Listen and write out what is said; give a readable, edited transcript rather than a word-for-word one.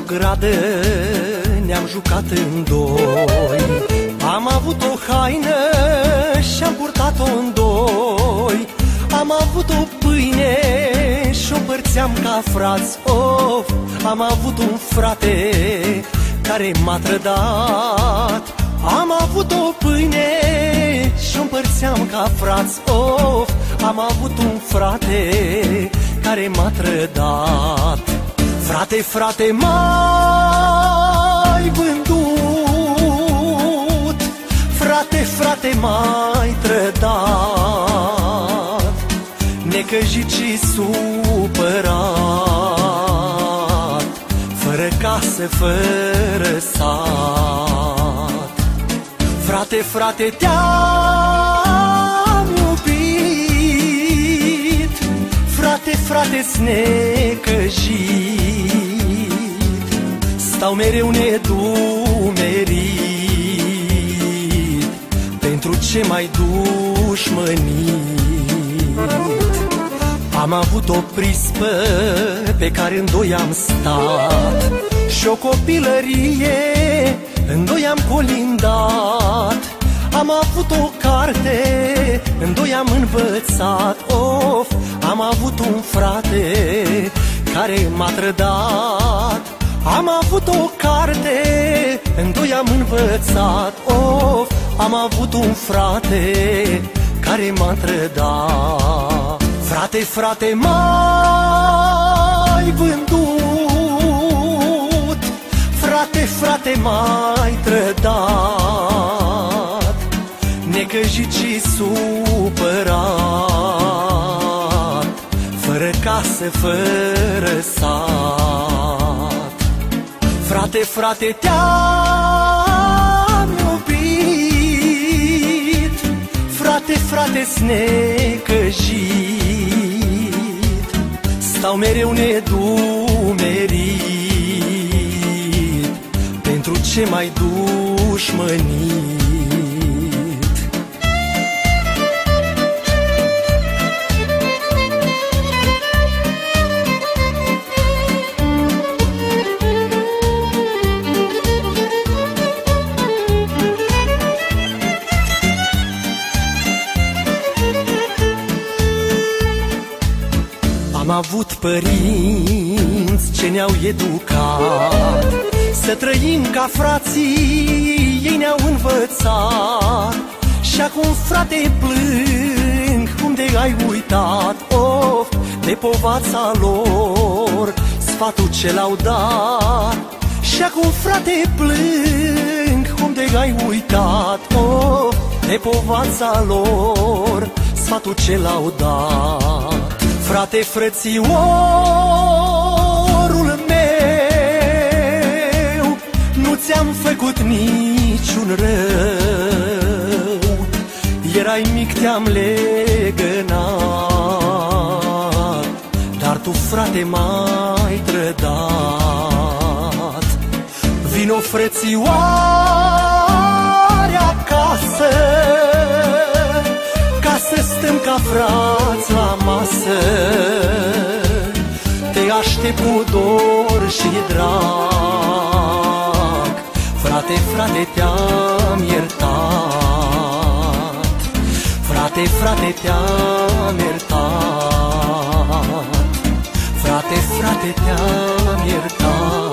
gradă, ne-am jucat în doi. Am avut o haină și-am purtat-o în doi. Am avut o pâine și-o împărțeam ca frați. Of, am avut un frate care m-a trădat. Am avut o pâine și-o împărțeam ca frați. Of, am avut un frate care m-a trădat. Frate, frate, m-ai vândut. Frate, frate, m-ai trădat. Necăjit și supărat, fără casă, fără sat. Frate, frate, te-am iubit. Frate, frate-s necăjit. Stau mereu nedumerit pentru ce mai dușmănit. Am avut o prispă pe care în doi am stat și o copilărie în doi am colindat. Am avut o carte, în doi am învățat. Of, am avut un frate care m-a trădat. Am avut o carte, în doi am învățat. Of, am avut un frate care m-a trădat. Frate, frate, m-ai vândut. Frate, frate, m-ai trădat. Necăjit și supărat, fără casă, fără sat. Frate, frate, te-am iubit. Frate, frate-s necăjit. Stau mereu nedumerit pentru ce mai dușmănit. Am avut părinți ce ne-au educat să trăim ca frații, ei ne-au învățat. Și acum, frate, plâng, unde ai uitat? Of, de povața lor, sfatul ce l-au dat. Și acum, frate, plâng, unde ai uitat? Of, de povața lor, sfatul ce l-au dat. Frate, frățiorul meu, nu ți-am făcut niciun rău. Erai mic, te-am legănat, dar tu, frate, m-ai trădat. Vino, frățioare, acasă, ca să stăm ca frați la masă. Te aștept cu dor și drag. Frate, frate, te-am iertat. Frate, frate, te-am iertat. Frate, frate, te-am iertat.